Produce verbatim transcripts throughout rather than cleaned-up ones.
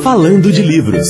Falando de Livros.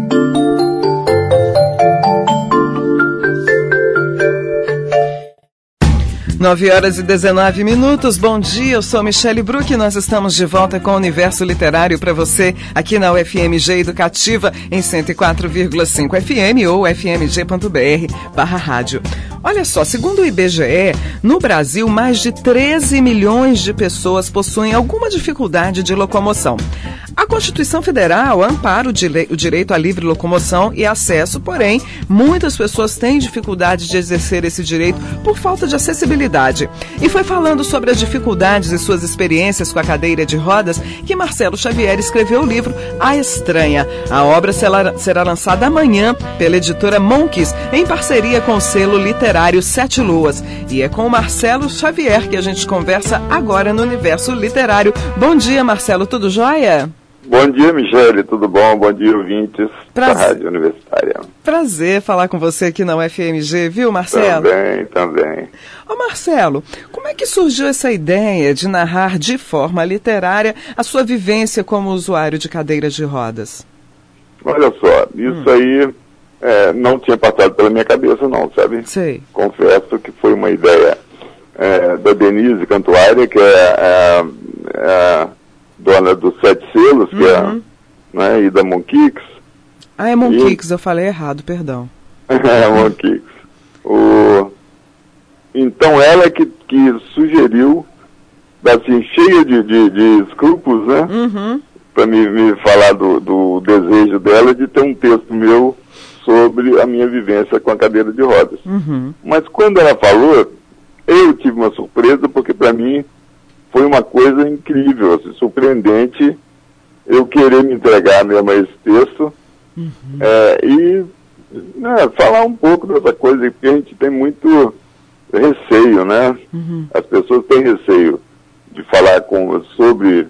nove horas e dezenove minutos, bom dia, eu sou Michele Bruck e nós estamos de volta com o Universo Literário para você aqui na U F M G Educativa em cento e quatro vírgula cinco F M ou f m g ponto b r barra rádio. Olha só, segundo o I B G E, no Brasil mais de treze milhões de pessoas possuem alguma dificuldade de locomoção. A Constituição Federal ampara o, dire- o direito à livre locomoção e acesso, porém, muitas pessoas têm dificuldade de exercer esse direito por falta de acessibilidade. E foi falando sobre as dificuldades e suas experiências com a cadeira de rodas que Marcelo Xavier escreveu o livro A Estranha. A obra será, será lançada amanhã pela editora Monkeys, em parceria com o selo literário Sete Luas. E é com o Marcelo Xavier que a gente conversa agora no Universo Literário. Bom dia, Marcelo, tudo jóia? Bom dia, Michele, tudo bom? Bom dia, ouvintes Prazer. da Rádio Universitária. Prazer falar com você aqui na U F M G, viu, Marcelo? Também, também. Ô, Marcelo, como é que surgiu essa ideia de narrar de forma literária a sua vivência como usuário de cadeiras de rodas? Olha só, isso hum. aí é, não tinha passado pela minha cabeça, não, sabe? Sei. Confesso que foi uma ideia é, da Denise Cantuária, que é... é, é dona dos Sete Selos, que uhum. é, né, e da Monkeys. Ah, é Monkeys, e... eu falei errado, perdão. É, Monkeys. O... Então ela que, que sugeriu, assim, cheia de, de, de escrúpulos, né, uhum. para me, me falar do, do desejo dela de ter um texto meu sobre a minha vivência com a cadeira de rodas. Uhum. Mas quando ela falou, eu tive uma surpresa, porque para mim foi uma coisa incrível, assim, surpreendente, eu querer me entregar mesmo a esse texto, uhum. é, e né, falar um pouco dessa coisa, porque a gente tem muito receio, né? Uhum. As pessoas têm receio de falar com, sobre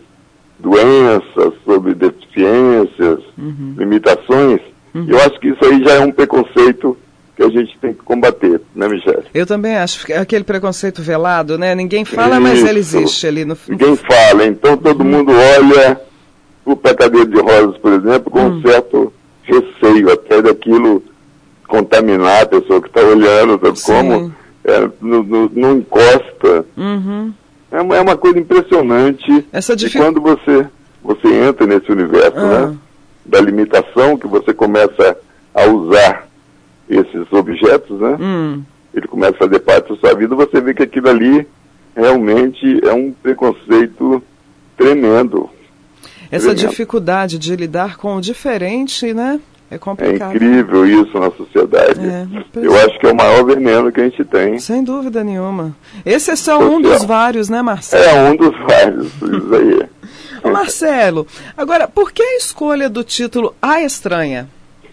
doenças, sobre deficiências, uhum. limitações, uhum. e eu acho que isso aí já é um preconceito que a gente tem que combater, né, Michele? Eu também acho que aquele preconceito velado, né? Ninguém fala, isso. Mas ele existe ali no... Ninguém fala, então todo uhum. mundo olha para a cadeira de rodas, por exemplo, com uhum. um certo receio até daquilo contaminar a pessoa que está olhando, sabe como? É, não, não, não encosta. Uhum. É, uma, é uma coisa impressionante. Essa dific... E quando você, você entra nesse universo, ah. né, da limitação, que você começa a usar esses objetos, né? Hum. Ele começa a fazer parte da sua vida, você vê que aquilo ali realmente é um preconceito tremendo. Essa tremendo. dificuldade de lidar com o diferente, né? É complicado. É incrível isso na sociedade. É, Eu acho que é o maior veneno que a gente tem. Sem dúvida nenhuma. Esse é só Social. um dos vários, né, Marcelo? É um dos vários, isso aí. Ô, Marcelo, agora, por que a escolha do título A Estranha?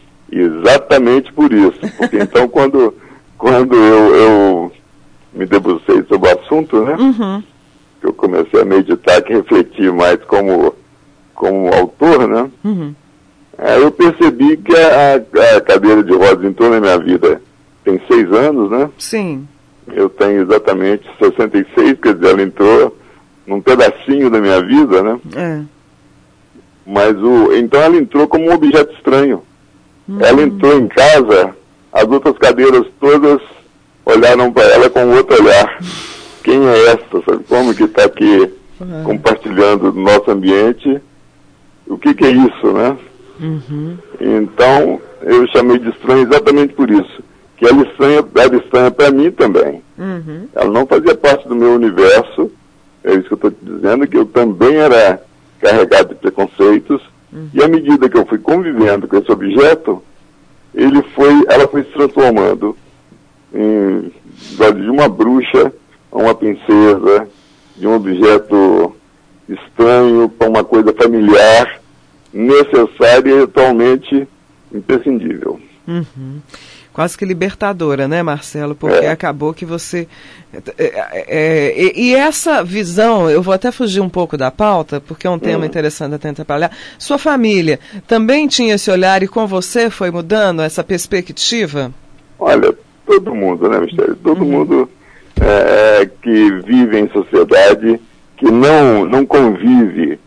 Exatamente por isso. Porque então quando, quando eu, eu me debrucei sobre o assunto, né? Uhum. Que eu comecei a meditar, que refletir mais como, como autor, né? Uhum. Aí eu percebi que a, a cadeira de rodas entrou na minha vida tem seis anos, né? Sim. Eu tenho exatamente sessenta e seis, quer dizer, ela entrou num pedacinho da minha vida, né? É. Mas o, então ela entrou como um objeto estranho. Hum. Ela entrou em casa, as outras cadeiras todas olharam para ela com outro olhar. Quem é essa? Sabe como que está aqui uhum. compartilhando o nosso ambiente? O que, que é isso, né? Uhum. Então, eu chamei de estranho exatamente por isso. Que ela estranha, era estranha para mim também. Uhum. Ela não fazia parte do meu universo. É isso que eu estou te dizendo, que eu também era carregado de preconceitos. Uhum. E à medida que eu fui convivendo com esse objeto, ele foi, ela foi se transformando em, de uma bruxa a uma princesa, de um objeto estranho para uma coisa familiar, necessária e atualmente imprescindível. Uhum. Quase que libertadora, né, Marcelo? Porque é. acabou que você... É, é, é, e essa visão, eu vou até fugir um pouco da pauta, porque é um tema hum. interessante até trabalhar. Sua família também tinha esse olhar e com você foi mudando essa perspectiva? Olha, todo mundo, né, Michele? Todo uhum. mundo é, que vive em sociedade, que não, não convive com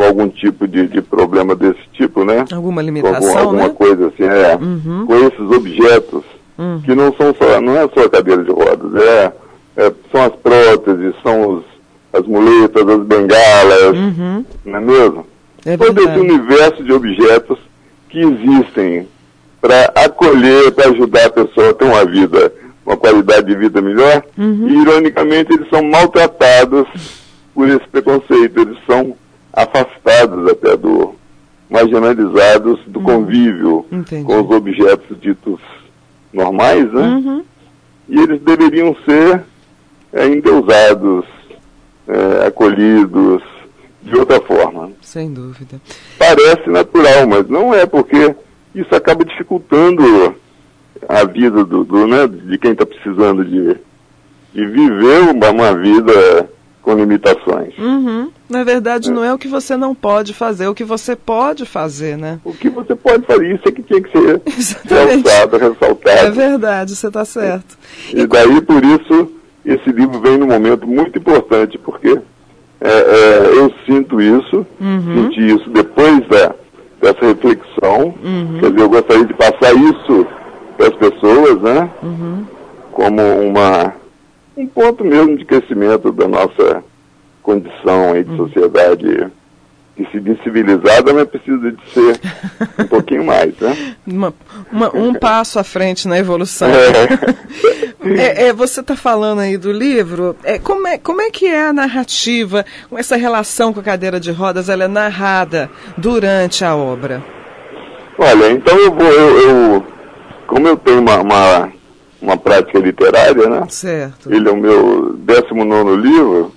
algum tipo de, de problema desse tipo, né? Alguma limitação, com alguma né? coisa assim, é, uhum. com esses objetos, uhum. que não são só, não é só a cadeira de rodas, é, é, são as próteses, são os, as muletas, as bengalas, uhum. não é mesmo? É todo esse universo de objetos que existem para acolher, para ajudar a pessoa a ter uma vida, uma qualidade de vida melhor, uhum. e ironicamente eles são maltratados por esse preconceito, eles são afastados até do, marginalizados do uhum. convívio Entendi. Com os objetos ditos normais, né? Uhum. E eles deveriam ser é, endeusados, é, acolhidos de outra forma. Sem dúvida. Parece natural, mas não é, porque isso acaba dificultando a vida do, do, né, de quem está precisando de, de viver uma, uma vida com limitações. Uhum. Na verdade, é. não é o que você não pode fazer, é o que você pode fazer, né? O que você pode fazer, isso é que tinha que ser realçado, ressaltado. É verdade, você está certo. E, e daí, por isso, esse livro vem num momento muito importante, porque é, é, eu sinto isso, uhum. senti isso depois da, dessa reflexão, uhum. quer dizer, eu gostaria de passar isso para as pessoas, né? Uhum. Como uma, um ponto mesmo de crescimento da nossa condição aí de sociedade que se diz civilizada, mas precisa de ser um pouquinho mais, né? Uma, uma, um passo à frente na evolução. É. é, é, você está falando aí do livro, é, como, é, como é que é a narrativa, essa relação com a cadeira de rodas, ela é narrada durante a obra? Olha, então eu vou, eu, eu como eu tenho uma, uma, uma prática literária, né? Certo. Ele é o meu décimo nono livro,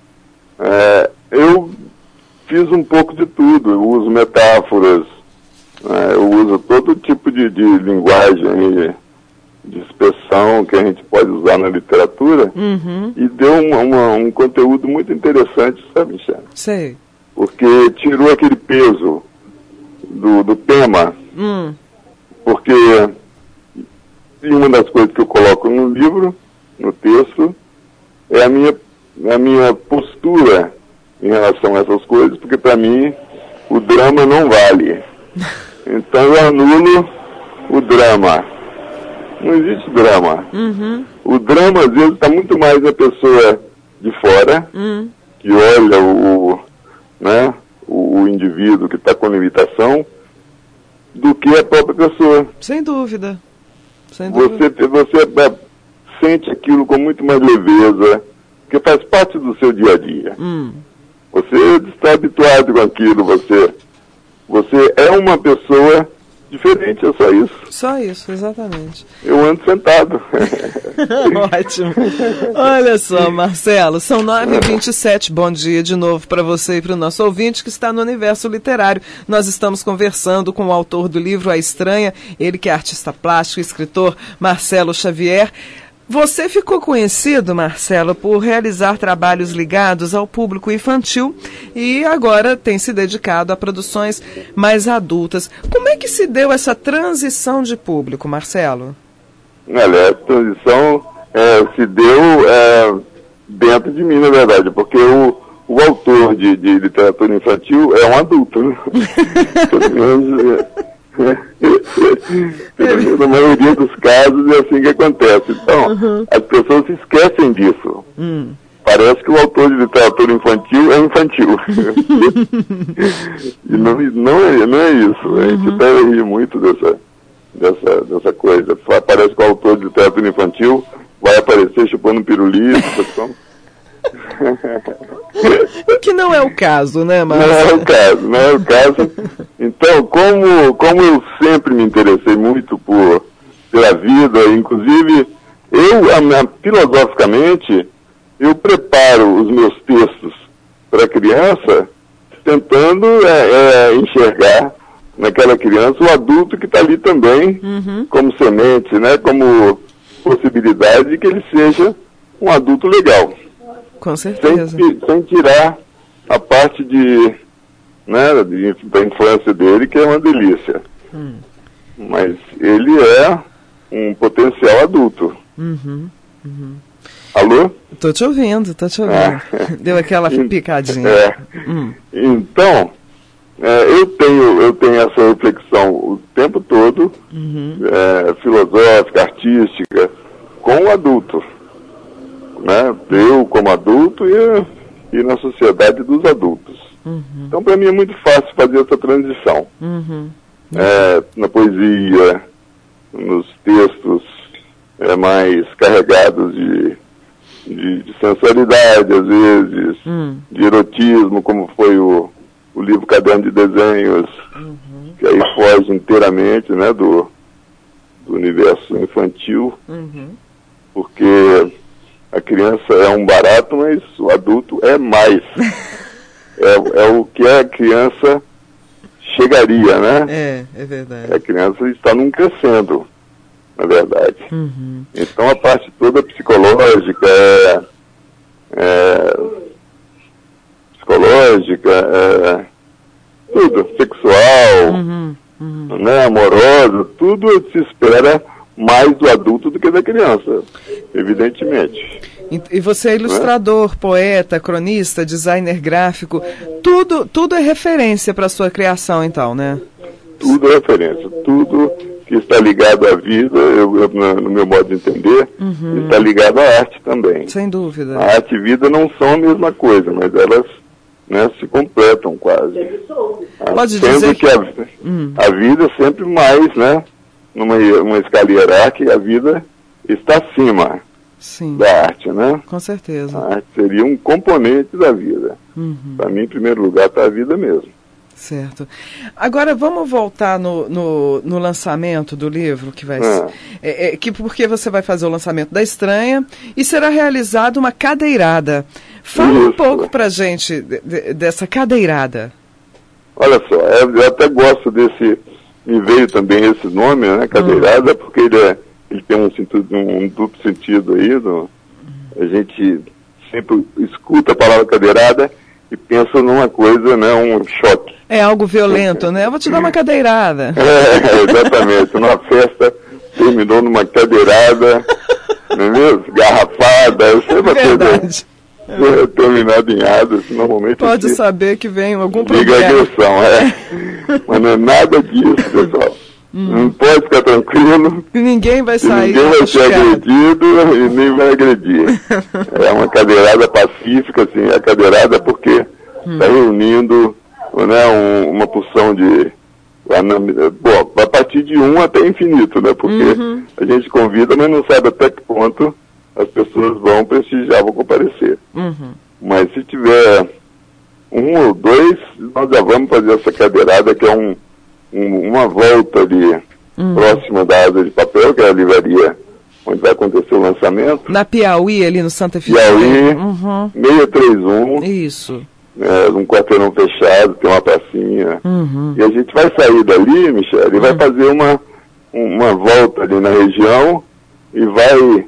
é, eu fiz um pouco de tudo, eu uso metáforas, né, eu uso todo tipo de, de linguagem, de expressão que a gente pode usar na literatura, uhum. e deu uma, uma, um conteúdo muito interessante, sabe, Michele? Sei. Porque tirou aquele peso do, do tema, hum. porque uma das coisas que eu coloco no livro, no texto, é a minha a minha postura em relação a essas coisas, porque para mim o drama não vale. Então eu anulo o drama. Não existe drama. Uhum. O drama, às vezes, está muito mais na pessoa de fora, uhum. que olha o, né, o, o indivíduo que está com limitação, do que a própria pessoa. Sem dúvida. Sem dúvida. Você, você sente aquilo com muito mais leveza, porque faz parte do seu dia a dia. Hum. Você está habituado com aquilo, você, você é uma pessoa diferente, é só isso. Só isso, exatamente. Eu ando sentado. Ótimo. Olha só, Marcelo, são nove e vinte e sete. Bom dia de novo para você e para o nosso ouvinte que está no Universo Literário. Nós estamos conversando com o autor do livro A Estranha, ele que é artista plástico e escritor, Marcelo Xavier. Você ficou conhecido, Marcelo, por realizar trabalhos ligados ao público infantil e agora tem se dedicado a produções mais adultas. Como é que se deu essa transição de público, Marcelo? Olha, a transição é, se deu é, dentro de mim, na verdade, porque o, o autor de, de literatura infantil é um adulto, né? Pelo menos... Na maioria dos casos é assim que acontece. Então, uhum. as pessoas se esquecem disso. Hum. Parece que o autor de literatura infantil é infantil. E não, não, é, não é isso. Uhum. A gente até ri muito dessa, dessa, dessa coisa. Parece que o autor de literatura infantil vai aparecer chupando pirulito. Que não é o caso, né, Marcelo? Não é o caso, não é o caso. Então, como, como eu sempre me interessei muito por, pela vida, inclusive, eu, a, filosoficamente, eu preparo os meus textos para a criança, tentando é, é, enxergar naquela criança o adulto que está ali também, uhum. como semente, né, como possibilidade de que ele seja um adulto legal. Com certeza. Sem, sem tirar a parte de, né, de, da infância dele, que é uma delícia. Hum. Mas ele é um potencial adulto. Uhum, uhum. Alô? Tô te ouvindo, tô te ouvindo. Ah. Deu aquela picadinha. É. Hum. Então, é, eu, tenho, eu tenho essa reflexão o tempo todo, uhum. é, filosófica, artística, com o adulto. Né? Eu como adulto e, e na sociedade dos adultos. Uhum. Então, para mim é muito fácil fazer essa transição. Uhum. É, na poesia, nos textos é, mais carregados de, de, de sensualidade, às vezes, uhum. de erotismo, como foi o, o livro Caderno de Desenhos, uhum. que aí foge inteiramente, né, do, do universo infantil, uhum. porque a criança é um barato, mas o adulto é mais. é, é o que a criança chegaria, né? É, é verdade. A criança está num crescendo, na verdade. Uhum. Então a parte toda psicológica, é, é, psicológica, é, tudo, sexual, uhum, uhum. né, amorosa, tudo se espera mais do adulto do que da criança, evidentemente. E você é ilustrador, é? poeta, cronista, designer gráfico, tudo, tudo é referência para a sua criação, então, né? Tudo é referência, tudo que está ligado à vida, eu, eu, no meu modo de entender, uhum. está ligado à arte também. Sem dúvida. A arte e vida não são a mesma coisa, mas elas, né, se completam quase. Pode Sendo dizer que, que a, hum. a vida é sempre mais, né, numa uma escala hierárquica, a vida está acima. Sim. Da arte, né? Com certeza. A arte seria um componente da vida. Uhum. Para mim, em primeiro lugar, está a vida mesmo. Certo. Agora, vamos voltar no, no, no lançamento do livro, que vai é. ser... É, é, que, porque você vai fazer o lançamento da Estranha e será realizada uma cadeirada. Fala Isso. um pouco para a gente de, de, dessa cadeirada. Olha só, eu até gosto desse... Me veio também esse nome, né? Cadeirada, uhum. porque ele é... Ele tem um, sentido, um duplo sentido aí. No, a gente sempre escuta a palavra cadeirada e pensa numa coisa, né, um choque. É algo violento, né? Eu vou te dar uma cadeirada. É, exatamente. Uma festa terminou numa cadeirada, não é mesmo? Garrafada, eu sei uma Verdade. coisa terminada em adas, normalmente... Pode aqui, saber que vem algum problema. Liga a agressão, é. Mas não é nada disso, pessoal. Hum. Não pode ficar tranquilo. Ninguém vai sair. Ninguém vai ser agredido e nem vai agredir. É uma cadeirada pacífica, assim, a cadeirada porque está hum. reunindo, né, um, uma porção de... Bom, a partir de um até infinito, né? Porque uhum. a gente convida, mas não sabe até que ponto as pessoas vão prestigiar, vão comparecer. Uhum. Mas se tiver um ou dois, nós já vamos fazer essa cadeirada, que é um uma volta ali, uhum. próxima da Asa de Papel, que é a livraria onde vai acontecer o lançamento. Na Piauí, ali no Santa Efigênia. Piauí, uhum. seiscentos e trinta e um. Isso. É, um quarteirão fechado, tem uma pracinha. Uhum. E a gente vai sair dali, Michele, e uhum. vai fazer uma, uma volta ali na região e vai,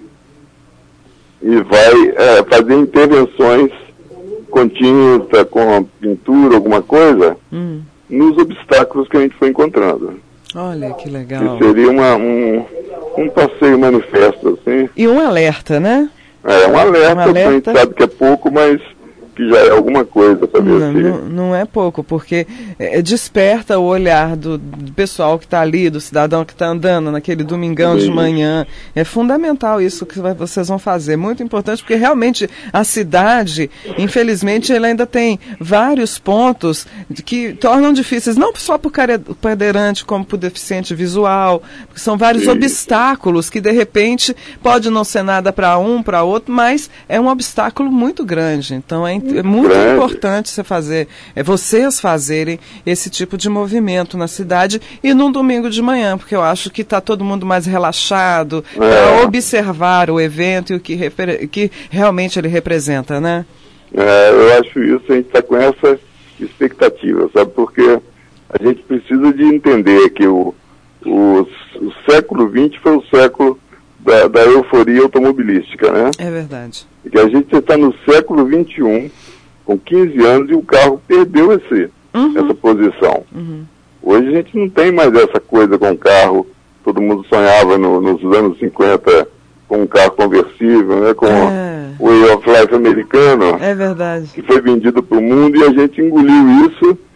e vai é, fazer intervenções com tinta, com pintura, alguma coisa. Uhum. Nos obstáculos que a gente foi encontrando. Olha, que legal. Que seria uma, um, um passeio manifesto, assim. E um alerta, né? É, um alerta, um alerta. A gente sabe que é pouco, mas que já é alguma coisa, para ver não, se... não, não é pouco, porque é, desperta o olhar do, do pessoal que está ali, do cidadão que está andando naquele domingão Sim. de manhã. É fundamental isso que vocês vão fazer, muito importante, porque realmente a cidade, infelizmente, ela ainda tem vários pontos que tornam difíceis, não só para o cadeirante, como para o deficiente visual, porque são vários Sim. obstáculos que, de repente, pode não ser nada para um, para outro, mas é um obstáculo muito grande. Então, é É muito Grande. importante você fazer, é, vocês fazerem esse tipo de movimento na cidade e num domingo de manhã, porque eu acho que está todo mundo mais relaxado é. para observar o evento e o que, refer- que realmente ele representa, né? É, eu acho isso, a gente está com essa expectativa, sabe? Porque a gente precisa de entender que o, o, o século vinte foi o século da, da euforia automobilística, né? É verdade. E que a gente está no século vinte e um, com quinze anos, e o carro perdeu esse, uhum. essa posição. Uhum. Hoje a gente não tem mais essa coisa com o carro. Todo mundo sonhava no, nos anos cinquenta com um carro conversível, né, com é. o Way of Life americano. É verdade. Que foi vendido para o mundo e a gente engoliu isso e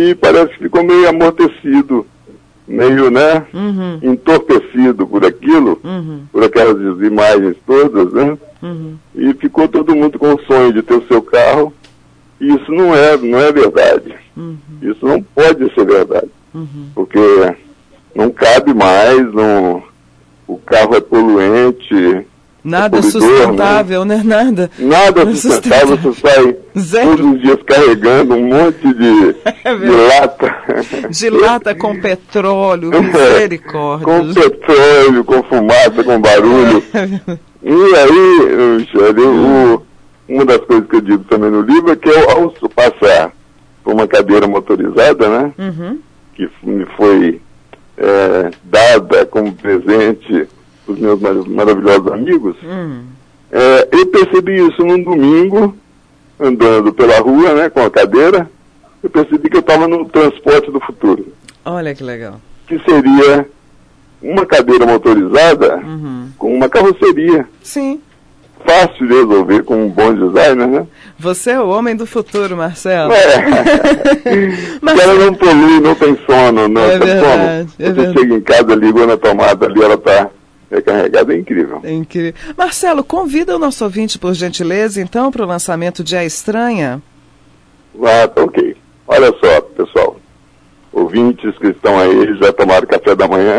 e parece que ficou meio amortecido, meio, né, uhum. entorpecido por aquilo, uhum. por aquelas imagens todas, né, uhum. e ficou todo mundo com o sonho de ter o seu carro, e isso não é, não é verdade. Uhum. Isso não pode ser verdade, uhum. porque não cabe mais, não, o carro é poluente. Nada é sustentável, né? né? Nada. Nada sustentável, você sai Zero. todos os dias carregando um monte de, é de lata. De lata com petróleo, misericórdia. Com petróleo, com fumaça, com barulho. É. E aí, Michele, o, uma das coisas que eu digo também no livro é que eu, ao passar por uma cadeira motorizada, né? Uhum. Que me foi é, dada como presente os meus maravilhosos amigos, hum. é, eu percebi isso num domingo, andando pela rua, né, com a cadeira, eu percebi que eu estava no transporte do futuro. Olha que legal. Que seria uma cadeira motorizada uhum. com uma carroceria. Sim. Fácil de resolver, com um bom designer, né? Você é o homem do futuro, Marcelo. É. Mas ela não polui, não tem sono, não é tem verdade, sono. É Você verdade. chega em casa, ligou na tomada ali, ela está recarregada, é incrível. É incrível. Marcelo, convida o nosso ouvinte, por gentileza, então, para o lançamento de A Estranha. Ah, ok. Olha só, pessoal. Ouvintes que estão aí, já tomaram café da manhã.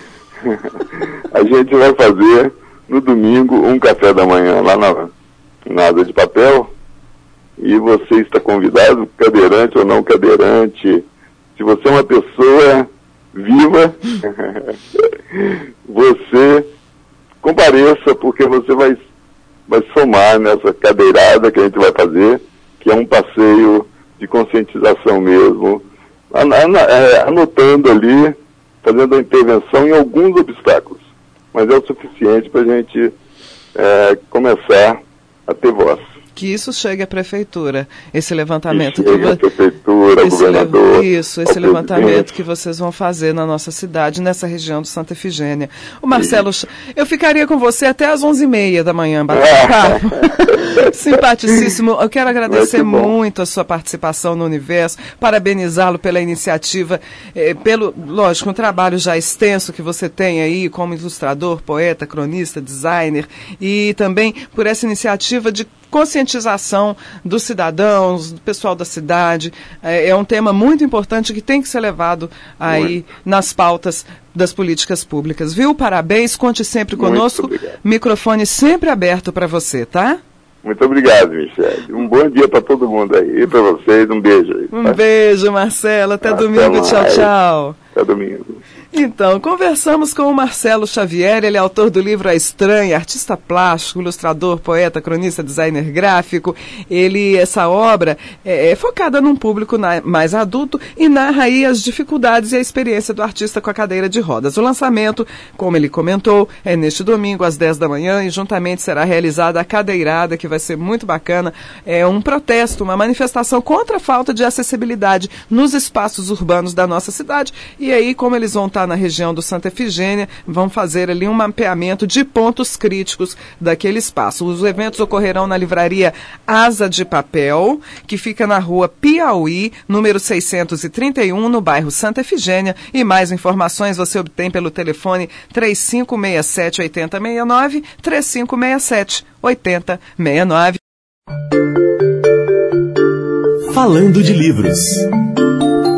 A gente vai fazer, no domingo, um café da manhã lá na, na Asa de Papel. E você está convidado, cadeirante ou não cadeirante. Se você é uma pessoa viva, você compareça, porque você vai, vai somar nessa cadeirada que a gente vai fazer, que é um passeio de conscientização mesmo, an an é, anotando ali, fazendo a intervenção em alguns obstáculos, mas é o suficiente para a gente é, começar a ter voz. Que isso chegue à prefeitura, esse levantamento. Que chegue à prefeitura, esse governador. Isso, esse levantamento que vocês vão fazer na nossa cidade, nessa região do Santa Efigênia. O Marcelo, isso. Eu ficaria com você até às onze e meia da manhã, batendo papo. Simpaticíssimo. Eu quero agradecer que muito a sua participação no Universo, parabenizá-lo pela iniciativa, eh, pelo, lógico, um trabalho já extenso que você tem aí como ilustrador, poeta, cronista, designer, e também por essa iniciativa de conscientização dos cidadãos, do pessoal da cidade. É, é um tema muito importante que tem que ser levado aí muito. nas pautas das políticas públicas. Viu? Parabéns, conte sempre muito conosco. Obrigado. Microfone sempre aberto para você, tá? Muito obrigado, Michele. Um bom dia para todo mundo aí. E para vocês, um beijo aí. Um tá? beijo, Marcelo. Até, Até domingo. Mais. Tchau, tchau. Até domingo. Então, conversamos com o Marcelo Xavier, ele é autor do livro A Estranha, artista plástico, ilustrador, poeta, cronista, designer gráfico. Ele, essa obra é, é focada num público na, mais adulto e narra aí as dificuldades e a experiência do artista com a cadeira de rodas. O lançamento, como ele comentou, é neste domingo às dez da manhã e juntamente será realizada a cadeirada, que vai ser muito bacana. É um protesto, uma manifestação contra a falta de acessibilidade nos espaços urbanos da nossa cidade. E aí, como eles vão estar na região do Santa Efigênia, vão fazer ali um mapeamento de pontos críticos daquele espaço. Os eventos ocorrerão na livraria Asa de Papel, que fica na rua Piauí, número seiscentos e trinta e um, no bairro Santa Efigênia. E mais informações você obtém pelo telefone três cinco seis sete, oito zero seis nove, três cinco seis sete, oito zero seis nove. Falando de livros.